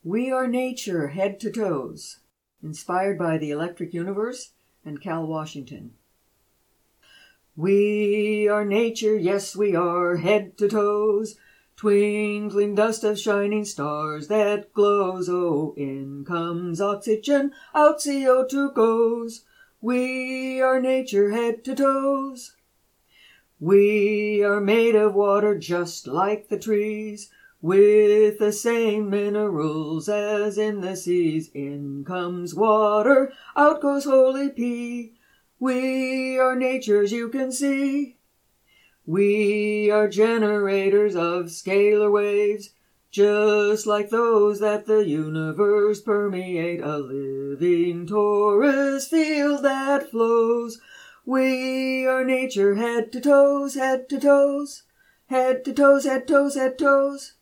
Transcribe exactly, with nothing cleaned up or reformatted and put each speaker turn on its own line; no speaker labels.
We are nature, head to toes. Inspired by the Electric Universe and Cal Washington. We are nature, yes we are, head to toes. Twinkling dust of shining stars that glows. Oh, in comes oxygen, out C O two goes. We are nature, head to toes. We are made of water just like the trees, with the same minerals as in the seas. In comes water, out goes holy pea. We are natures you can see. We are generators of scalar waves, just like those that the universe permeate. A living torus field that flows. We are nature, head to toes, head to toes, head to toes, head toes, head toes.